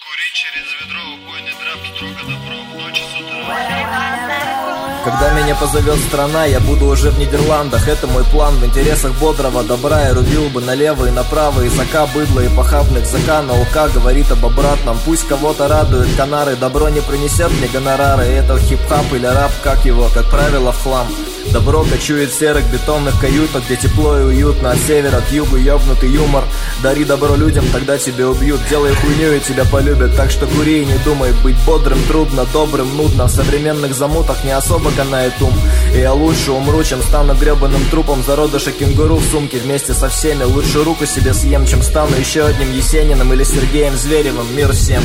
Курить через ведро, убойный драп, строго добро, в ночи с утра. Когда меня позовет страна, я буду уже в Нидерландах. Это мой план в интересах бодрого добра. Я рубил бы налево и направо, и зака быдла, и похабных зака. Наука говорит об обратном. Пусть кого-то радует Канары, добро не принесет мне гонорары. Это хип-хап или рэп, как его, как правило, в хлам. Добро кочует в серых бетонных каютах, где тепло и уютно. От севера к югу ёбнутый юмор. Дари добро людям, тогда тебя убьют. Делай хуйню и тебя полюбят. Так что кури и не думай. Быть бодрым трудно, добрым нудно. В современных замутах не особо канает ум. И я лучше умру, чем стану гребаным трупом зародыша кенгуру в сумке вместе со всеми. Лучше руку себе съем, чем стану еще одним Есениным или Сергеем Зверевым. Мир всем.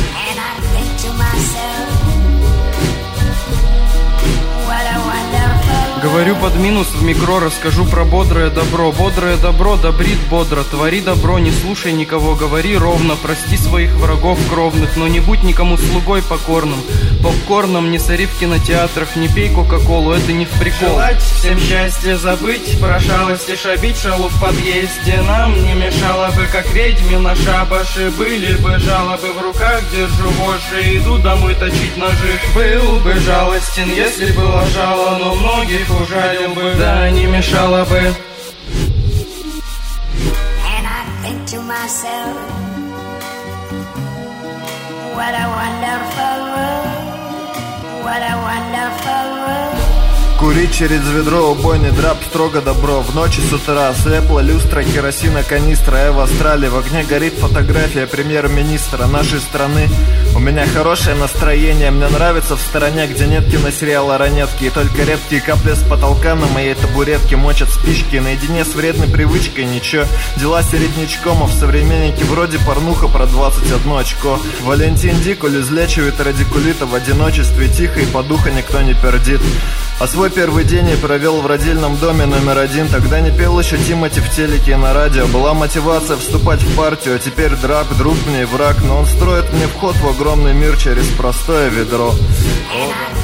Говорю под минус в микро, расскажу про бодрое добро. Бодрое добро добрит бодро. Твори добро, не слушай никого, говори ровно. Прости своих врагов кровных, но не будь никому слугой покорным. Попкорном не сори в кинотеатрах, не пей кока-колу, это не в прикол. Желать всем счастья, забыть про шалости, шабить шалу в подъезде. Нам не мешало бы, как ведьме на шабаше. Были бы жалобы в руках, держу вожжи, иду домой точить ножи. Был бы жалостен, если было жало, но многих ужалил бы, да не мешало бы. And I think to myself, what a wonderful world, what a wonderful world. Курить через ведро, убойный драп, строго добро. В ночи с утра слепла люстра, керосина, канистра. В Австралии в огне горит фотография премьер-министра нашей страны. У меня хорошее настроение, мне нравится в стороне, где нет киносериала «Ранетки». И только редкие капли с потолка на моей табуретке мочат спички. Наедине с вредной привычкой ничего. Дела середнячком, а в «Современнике» вроде порнуха про 21 очко. Валентин Дикуль излечивает радикулита в одиночестве. Тихо и по духу никто не пердит. А свой первый день я провел в родильном доме номер 1. Тогда не пел еще Тимати в телеке и на радио. Была мотивация вступать в партию, а теперь драк, друг мне и враг. Но он строит мне вход в огромный мир через простое ведро.